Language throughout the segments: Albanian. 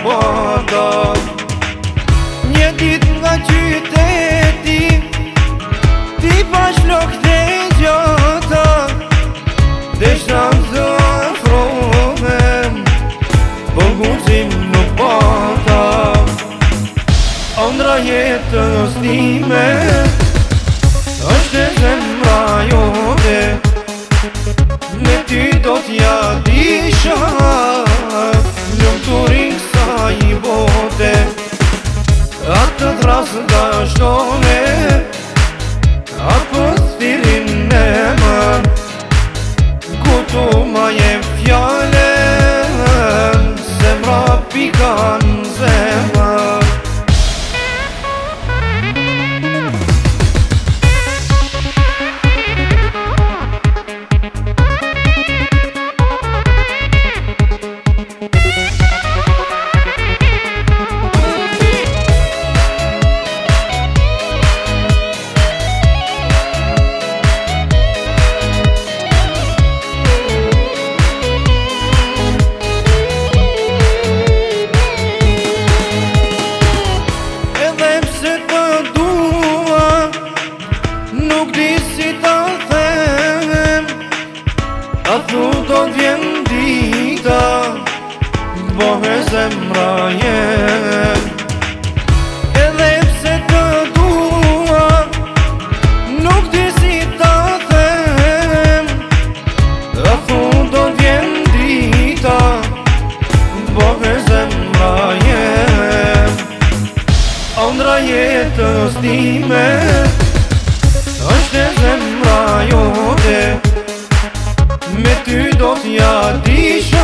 bota. Një dit nga qyteti ti pash flok të gjata, dhe shram të afrohem, po guzim nuk bota. Ondra jetës time është e zemra jote, me ty do t'ja disha lumturin kësaj bote. Atë thrasë dashtone, apo stirin e mër, ku tu ma jem fjallën, zemra pikan zemër. Nuk di si ta them, a thu do t'vjen dita, t'bohe zemra jem. Edhe pse të dua, nuk di si ta them, a thu do t'vjen dita, t'bohe zemra jem. Ondra jetës time është e zemra jote, me ty do t'ja disha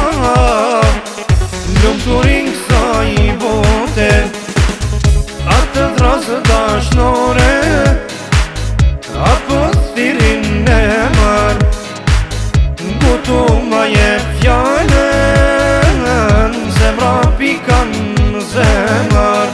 lumturin kësaj bote. Atë thrasë dashnore, apo stirin e mër, ku tu ma jep fjallën, zemra pikan zemër.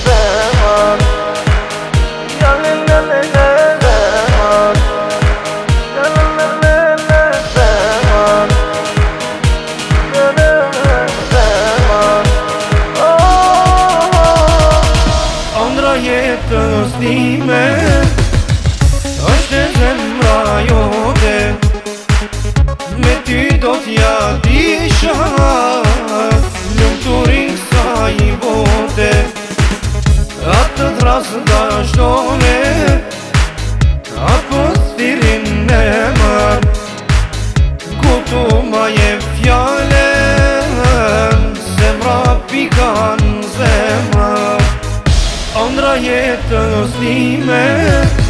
Jetës time është e zemra jote, me ty do t'ja disha lumturin kësaj bote. Atë thrasë dashtone, apo stirin e mër, ku tu ma jep fjallën, zemra pikan zemër. Ondra jetës time